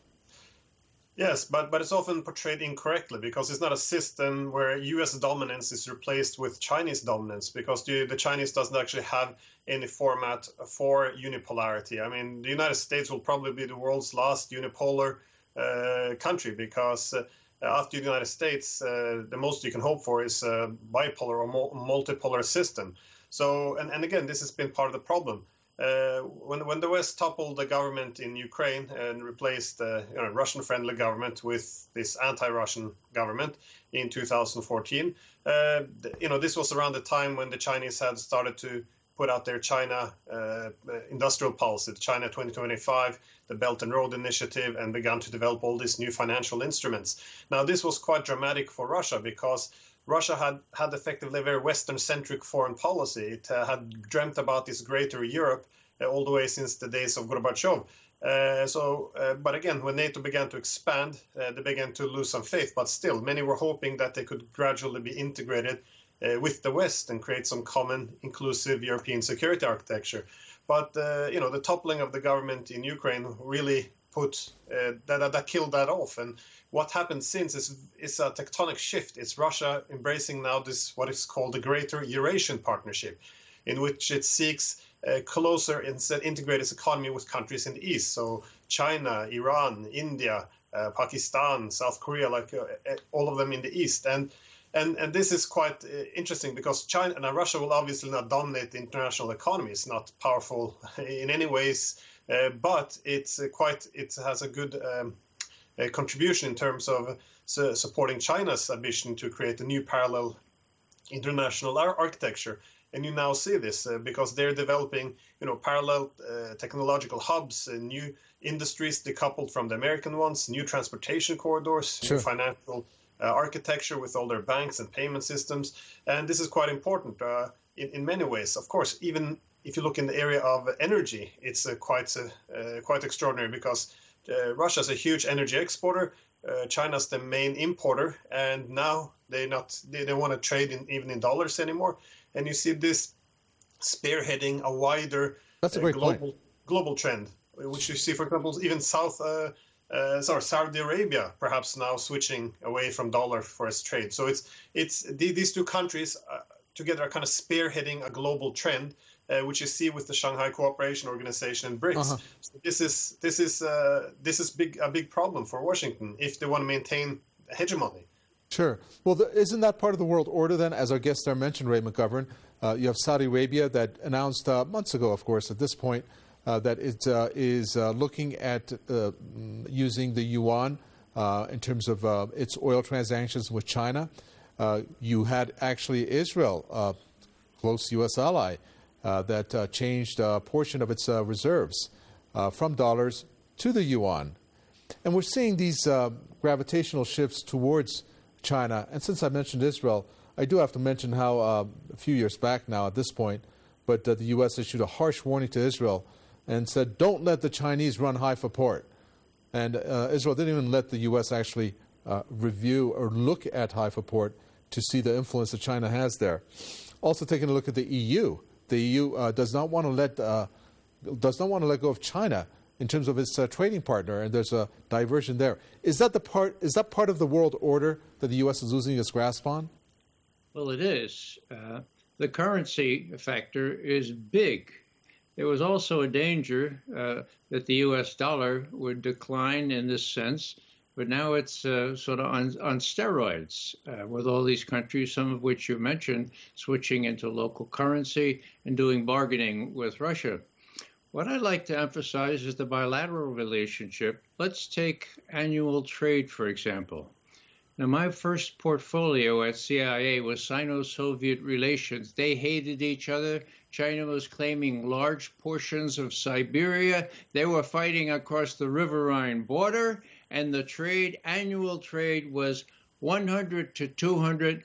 [SPEAKER 20] Yes, but, but it's often portrayed incorrectly because it's not a system where U S dominance is replaced with Chinese dominance, because the, the Chinese doesn't actually have any format for unipolarity. I mean, the United States will probably be the world's last unipolar uh, country, because uh, after the United States, uh, the most you can hope for is a bipolar or multipolar system. So, and, and again, this has been part of the problem. Uh, when when the West toppled the government in Ukraine and replaced the you know, Russian-friendly government with this anti-Russian government in two thousand fourteen, uh, you know this was around the time when the Chinese had started to put out their China uh, industrial policy, the China twenty twenty-five, the Belt and Road Initiative, and began to develop all these new financial instruments. Now, this was quite dramatic for Russia because Russia had, had effectively a very Western-centric foreign policy. It uh, had dreamt about this greater Europe uh, all the way since the days of Gorbachev. Uh, so, uh, but again, when NATO began to expand, uh, they began to lose some faith. But still, many were hoping that they could gradually be integrated uh, with the West and create some common, inclusive European security architecture. But uh, you know, the toppling of the government in Ukraine really put uh, that, that killed that off. And what happened since is is a tectonic shift. It's Russia embracing now this what is called the Greater Eurasian Partnership, in which it seeks a closer and integrated economy with countries in the East. So China, Iran, India, uh, Pakistan, South Korea, like uh, all of them in the East. And and and this is quite uh, interesting because China and Russia will obviously not dominate the international economy. It's not powerful in any ways, uh, but it's uh, quite it has a good um, a contribution in terms of uh, supporting China's ambition to create a new parallel international ar- architecture. And you now see this uh, because they're developing, you know, parallel uh, technological hubs and new industries decoupled from the American ones, new transportation corridors,
[SPEAKER 18] sure.
[SPEAKER 20] new financial uh, architecture with all their banks and payment systems. And this is quite important uh, in, in many ways. Of course, even if you look in the area of energy, it's uh, quite, uh, uh, quite extraordinary because Uh, Russia's a huge energy exporter. Uh, China's the main importer, and now they not they don't want to trade in, even in dollars anymore. And you see this spearheading a wider
[SPEAKER 18] That's a great
[SPEAKER 20] uh, global
[SPEAKER 18] point.
[SPEAKER 20] global trend, which you see, for example, even South uh, uh, sorry Saudi Arabia perhaps now switching away from dollar for its trade. So it's it's the, these two countries uh, together are kind of spearheading a global trend. Uh, which you see with the Shanghai Cooperation Organization and BRICS.
[SPEAKER 18] Uh-huh.
[SPEAKER 20] So this is this is uh, this is big a big problem for Washington if they want to maintain hegemony.
[SPEAKER 18] Sure. Well, the, isn't that part of the world order then? As our guest there mentioned, Ray McGovern, uh, you have Saudi Arabia that announced uh, months ago, of course, at this point, uh, that it uh, is uh, looking at uh, using the yuan uh, in terms of uh, its oil transactions with China. Uh, you had actually Israel, uh, close U S ally, Uh, that uh, changed a portion of its uh, reserves uh, from dollars to the yuan. And we're seeing these uh, gravitational shifts towards China. And since I mentioned Israel, I do have to mention how uh, a few years back now at this point, but uh, the U S issued a harsh warning to Israel and said, don't let the Chinese run Haifa port. And uh, Israel didn't even let the U S actually uh, review or look at Haifa port to see the influence that China has there. Also taking a look at the E U. The E U uh, does not want to let uh, does not want to let go of China in terms of its uh, trading partner, and there's a diversion there. Is that the part? Is that part of the world order that the U S is losing its grasp on?
[SPEAKER 19] Well, it is. Uh, the currency factor is big. There was also a danger uh, that the U S dollar would decline in this sense, but now it's uh, sort of on, on steroids uh, with all these countries, some of which you mentioned, switching into local currency and doing bargaining with Russia. What I'd like to emphasize is the bilateral relationship. Let's take annual trade, for example. Now, my first portfolio at C I A was Sino-Soviet relations. They hated each other. China was claiming large portions of Siberia. They were fighting across the River Rhine border, and the trade, annual trade, was one hundred to two hundred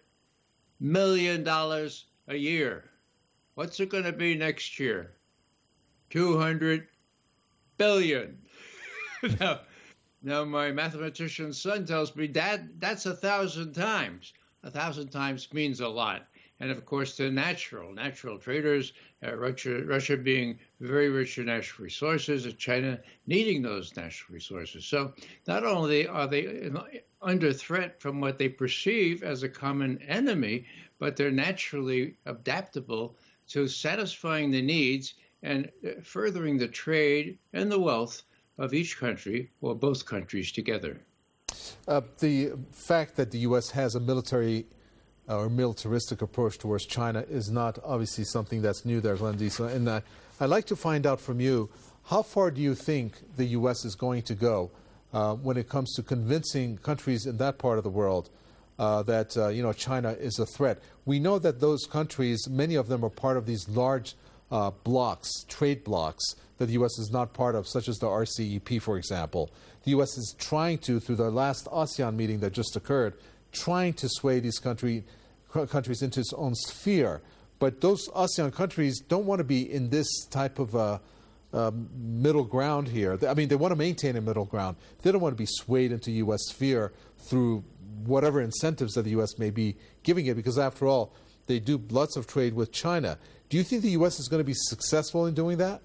[SPEAKER 19] million dollars a year. What's it going to be next year? two hundred billion. now, now, my mathematician son tells me, Dad, that's a thousand times. A thousand times means a lot. And of course, the natural, natural traders, uh, Russia, Russia being very rich in natural resources, and China needing those natural resources. So not only are they under threat from what they perceive as a common enemy, but they're naturally adaptable to satisfying the needs and furthering the trade and the wealth of each country or both countries together.
[SPEAKER 18] Uh, the fact that the U S has a military or militaristic approach towards China is not obviously something that's new there, Glendisa. And uh, I'd like to find out from you, how far do you think the U S is going to go uh, when it comes to convincing countries in that part of the world uh, that uh, you know, China is a threat? We know that those countries, many of them are part of these large uh, blocks, trade blocks, that the U S is not part of, such as the R C E P, for example. The U S is trying to, through the last ASEAN meeting that just occurred, trying to sway these country, countries into its own sphere. But those ASEAN countries don't want to be in this type of uh, uh, middle ground here. I mean, they want to maintain a middle ground. They don't want to be swayed into U S sphere through whatever incentives that the U S may be giving it, because after all, they do lots of trade with China. Do you think the U S is going to be successful in doing that?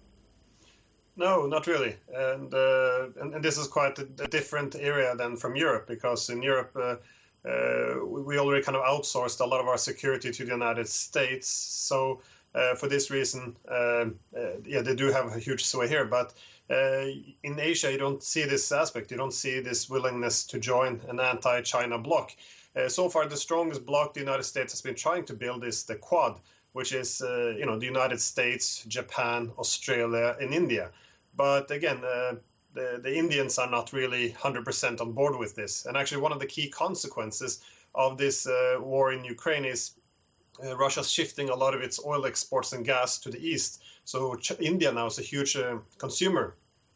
[SPEAKER 20] No, not really. And, uh, and and this is quite a, a different area than from Europe, because in Europe uh, uh, we already kind of outsourced a lot of our security to the United States. So uh, for this reason, uh, uh, yeah, they do have a huge sway here. But uh, in Asia, you don't see this aspect. You don't see this willingness to join an anti-China bloc. Uh, so far, the strongest bloc the United States has been trying to build is the Quad, which is uh, you know, the United States, Japan, Australia, and India. But again, uh, the, the Indians are not really one hundred percent on board with this. And actually, one of the key consequences of this uh, war in Ukraine is uh, Russia's shifting a lot of its oil exports and gas to the east. So Ch- India now is a huge uh, consumer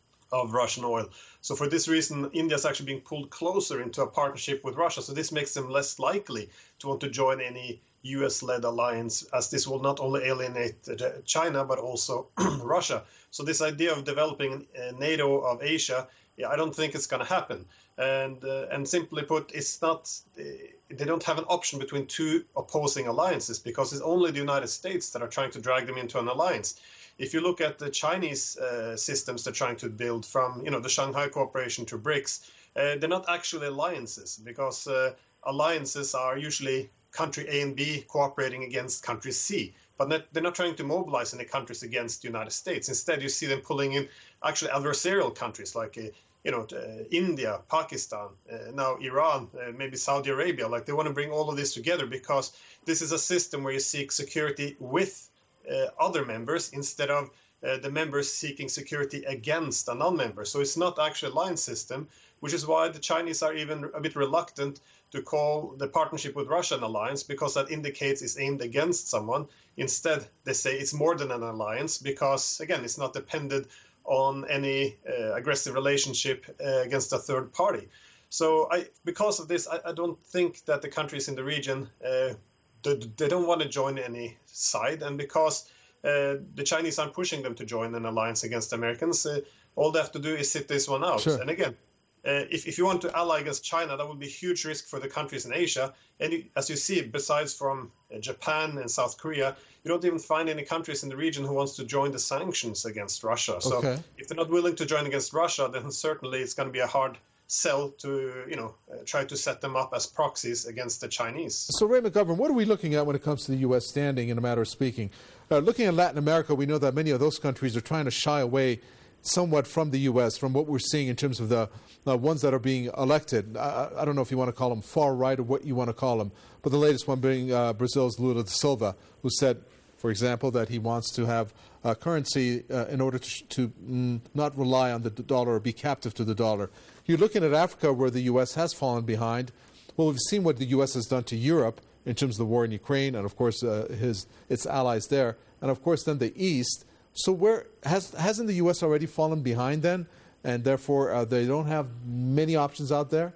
[SPEAKER 20] of Russian oil. So for this reason, India is actually being pulled closer into a partnership with Russia. So this makes them less likely to want to join any U S-led alliance, as this will not only alienate China, but also Russia. So this idea of developing a NATO of Asia, yeah, I don't think it's going to happen. And uh, and simply put, it's not. They don't have an option between two opposing alliances, because it's only the United States that are trying to drag them into an alliance. If you look at the Chinese uh, systems they're trying to build, from you know the Shanghai Cooperation to BRICS, uh, they're not actually alliances, because uh, alliances are usually country A and B cooperating against country C, but not, they're not trying to mobilize any countries against the United States. Instead, you see them pulling in actually adversarial countries like uh, you know uh, India, Pakistan, uh, now Iran, uh, maybe Saudi Arabia. Like, they want to bring all of this together, because this is a system where you seek security with uh, other members instead of uh, the members seeking security against a non-member. So it's not actually a alliance system, which is why the Chinese are even a bit reluctant to call the partnership with Russia an alliance, because that indicates it's aimed against someone. Instead, they say it's more than an alliance, because, again, it's not dependent on any uh, aggressive relationship uh, against a third party. So I, because of this, I, I don't think that the countries in the region, uh, they, they don't want to join any side. And because uh, the Chinese aren't pushing them to join an alliance against the Americans, uh, all they have to do is sit this one out. Sure. And again, Uh, if, if you want to ally against China, that would be a huge risk for the countries in Asia. And you, as you see, besides from uh, Japan and South Korea, you don't even find any countries in the region who wants to join the sanctions against Russia. So
[SPEAKER 18] okay.
[SPEAKER 20] If they're not willing to join against Russia, then certainly it's going to be a hard sell to, you know, uh, try to set them up as proxies against the Chinese.
[SPEAKER 18] So, Ray McGovern, what are we looking at when it comes to the U S standing in a matter of speaking? Uh, looking at Latin America, we know that many of those countries are trying to shy away somewhat from the U S, from what we're seeing in terms of the uh, ones that are being elected. I, I don't know if you want to call them far right or what you want to call them, but the latest one being uh, Brazil's Lula da Silva, who said, for example, that he wants to have uh, currency uh, in order to, to mm, not rely on the dollar or be captive to the dollar. You're looking at Africa, where the U S has fallen behind. Well, we've seen what the U S has done to Europe in terms of the war in Ukraine, and of course uh, his its allies there, and of course then the East. So where has hasn't the U S already fallen behind then, and therefore uh, they don't have many options out there?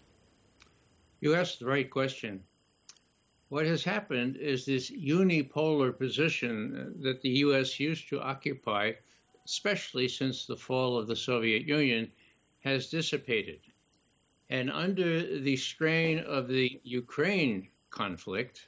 [SPEAKER 19] You asked the right question. What has happened is this unipolar position that the U S used to occupy, especially since the fall of the Soviet Union, has dissipated. And under the strain of the Ukraine conflict,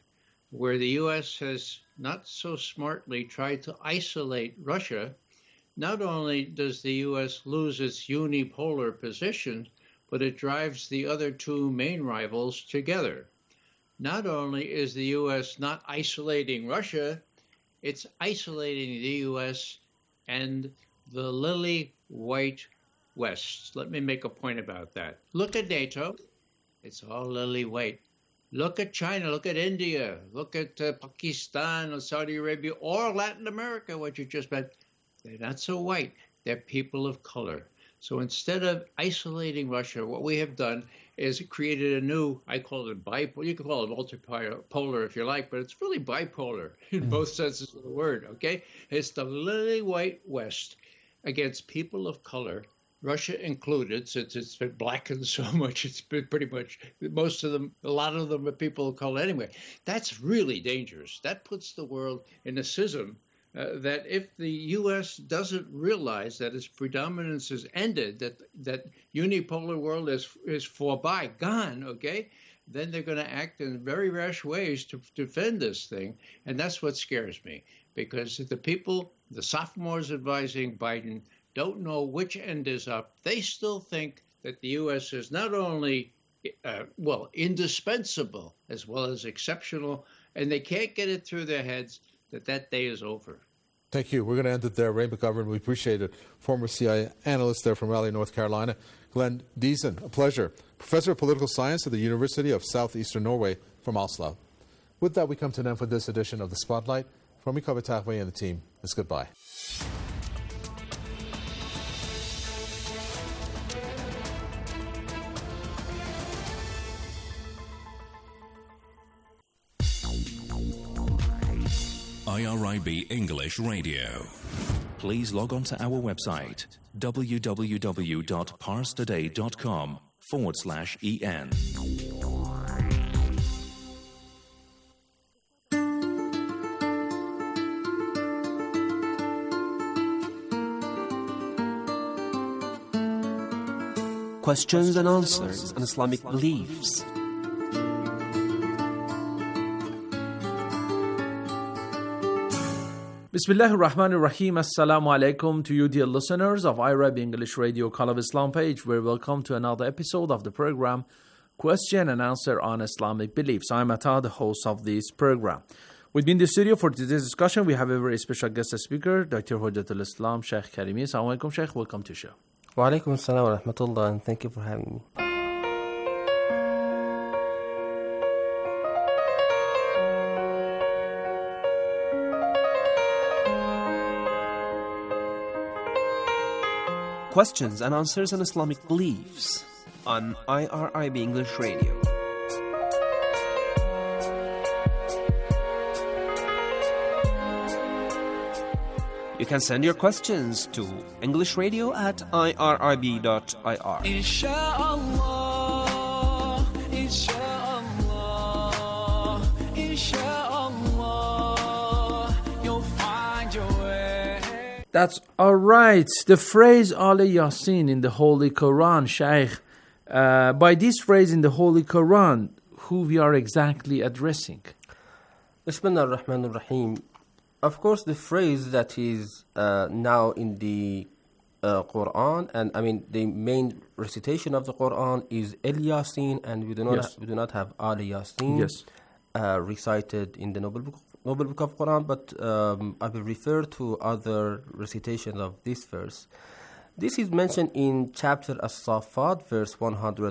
[SPEAKER 19] where the U S has not so smartly tried to isolate Russia, not only does the U S lose its unipolar position, but it drives the other two main rivals together. Not only is the U S not isolating Russia, it's isolating the U S and the lily white West. Let me make a point about that. Look at NATO. It's all lily white. Look at China. Look at India. Look at uh, Pakistan or Saudi Arabia or Latin America, what you just meant. They're not so white. They're people of color. So instead of isolating Russia, what we have done is created a new, I call it bipolar. You can call it multipolar if you like, but it's really bipolar in both senses of the word, okay? It's the lily white West against people of color, Russia included, since it's been blackened so much. It's been pretty much, most of them, a lot of them are people of color anyway. That's really dangerous. That puts the world in a schism uh, that if the U S doesn't realize that its predominance has ended, that that unipolar world is is forby, gone, okay, then they're going to act in very rash ways to, to defend this thing. And that's what scares me, because the people, the sophomores advising Biden, don't know which end is up. They still think that the U S is not only, uh, well, indispensable as well as exceptional, and they can't get it through their heads that that day is over.
[SPEAKER 18] Thank you. We're going to end it there. Ray McGovern, we appreciate it. Former C I A analyst there from Raleigh, North Carolina. Glenn Diesen, a pleasure. Professor of Political Science at the University of Southeastern Norway from Oslo. With that, we come to an end for this edition of The Spotlight. From me, Kaveh Tahway and the team, it's goodbye.
[SPEAKER 10] I R I B English Radio. Please log on to our website, www.parstoday.com forward slash EN.
[SPEAKER 21] Questions and answers on Islamic beliefs.
[SPEAKER 22] Bismillah ar-Rahman ar-Rahim. Assalamu alaikum to you, dear listeners of I R I B English Radio Call of Islam page. We're welcome to another episode of the program Question and Answer on Islamic Beliefs. I'm Atta, the host of this program. With me in the studio for today's discussion, we have a very special guest speaker, Doctor Hujjatul Islam, Sheikh Karimi. Assalamu alaikum, Sheikh. Welcome to the show.
[SPEAKER 23] Wa alaikum assalam wa rahmatullah, and thank you for having me.
[SPEAKER 21] Questions and Answers on Islamic Beliefs on I R I B English Radio. You can send your questions to englishradio at I R I B dot I R. Inshallah, inshallah,
[SPEAKER 22] inshallah, you'll find your way. That's all right. The phrase Al Yasin in the Holy Quran, Shaykh, uh, by this phrase in the Holy Quran, who we are exactly addressing?
[SPEAKER 23] Bismillah ar-Rahman ar-Rahim. Of course, the phrase that is uh, now in the uh, Quran, and I mean the main recitation of the Quran is El Yasin, and we do not
[SPEAKER 22] Yes.
[SPEAKER 23] we do not have Al Yasin
[SPEAKER 22] Yes.
[SPEAKER 23] uh, recited in the Noble Book, Noble Book of Quran, but um, I will refer to other recitations of this verse. This is mentioned in chapter As-Saffat, verse one hundred